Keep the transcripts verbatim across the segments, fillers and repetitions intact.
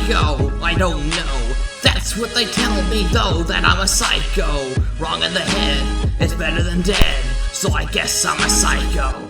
psycho? I don't know. That's what they tell me though, that I'm a psycho. Wrong in the head, it's better than dead, so I guess I'm a psycho.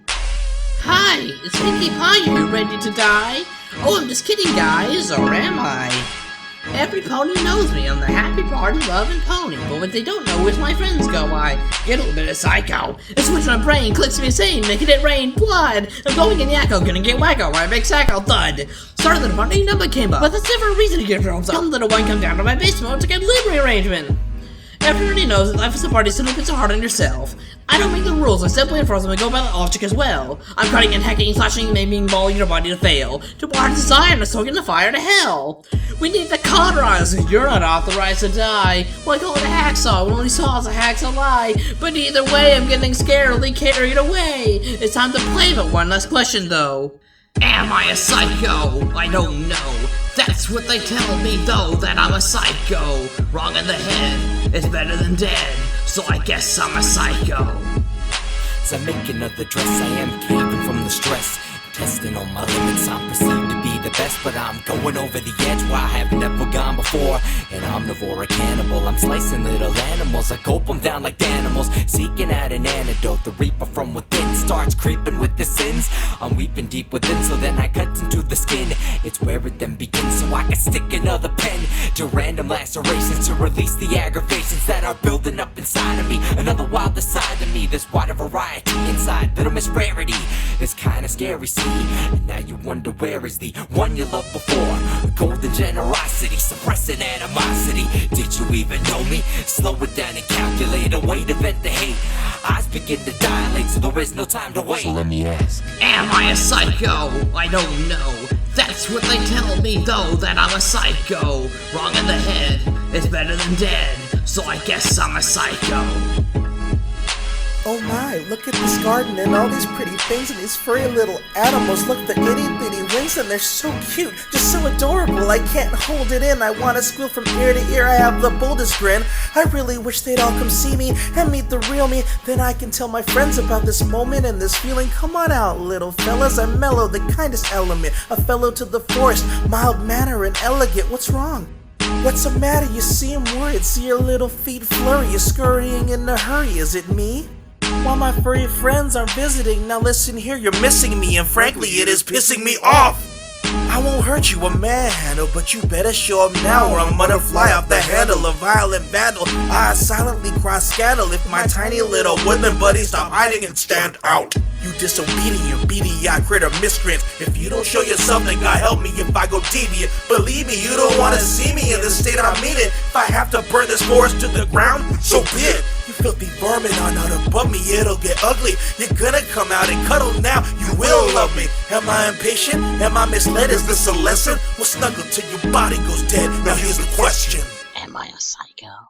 Hi, it's Pinkie Pie here, ready to die? Oh, I'm just kidding, guys, or am I? Every pony knows me, I'm the happy party loving pony, but what they don't know is my friends go, I get a little bit of psycho. A switch on my brain clicks me insane, making it rain blood. I'm going in yakko, gonna get wacko, right? Big sacco thud. Started the party, number came up, but that's never a reason to get drones up. Come little one, come down to my basement to get livery arrangement. Everybody knows that life is a party, so don't put so hard on yourself. I don't make the rules, I simply enforce them and go by the logic as well. I'm cutting and hacking, slashing, maiming, mauling your body to fail. To water desire and stoking the fire to hell. We need to cauterize, you're not authorized to die. Well, I call it a hacksaw, when only saw is a hacksaw lie. But either way, I'm getting scarily carried away. It's time to play, but one last question though. Am I a psycho? I don't know. That's what they tell me though, that I'm a psycho. Wrong in the head, it's better than dead, so I guess I'm a psycho. As I make another dress, I am caving from the stress. Testing all my limits, I'm perceived to be the best, but I'm going over the edge where I have never gone before. An omnivore, a cannibal, I'm slicing little animals. I gulp them down like animals, seeking out an antidote. The reaper from within starts creeping with the sins. I'm weeping deep within, so then I cut into the skin. It's where it then begins, so I can stick another pen to random lacerations to release the aggravations that are building up inside of me. Another wilder side of me, there's wider variety inside, little miss rarity. It's kinda scary, see. And now you wonder where is the one you loved before. Golden generosity, suppressing animosity. Did you even know me? Slow it down and calculate a way to vent the hate. Eyes begin to dilate, so there is no time to wait. So let me ask, am I a psycho? I don't know. That's what they tell me though, that I'm a psycho. Wrong in the head, it's better than dead, so I guess I'm a psycho. Oh my, look at this garden and all these pretty things and these furry little animals. Look, the itty bitty wings and they're so cute, just so adorable. I can't hold it in, I wanna squeal from ear to ear. I have the boldest grin. I really wish they'd all come see me and meet the real me. Then I can tell my friends about this moment and this feeling. Come on out, little fellas, I'm mellow, the kindest element. A fellow to the forest, mild manner and elegant. What's wrong? What's the matter? You seem worried, see your little feet flurry. You're scurrying in a hurry, is it me? While my furry friends are visiting, now listen here, you're missing me, and frankly it is pissing me off. I won't hurt you, a manhandle, but you better show up now or I'm gonna fly off the handle, a violent vandal. I silently cry scandal if my tiny little woodland buddies stop hiding and stand out. You disobedient, beady-eyed critter miscreants. If you don't show yourself, then God help me if I go deviant. Believe me, you don't wanna see me in the state I mean it. If I have to burn this forest to the ground, so be it. You filthy vermin are not above me, it'll get ugly. You're gonna come out and cuddle now, you will love me. Am I impatient? Am I misled? Is this a lesson? Well, snuggle till your body goes dead. Now here's the question. Am I a psycho?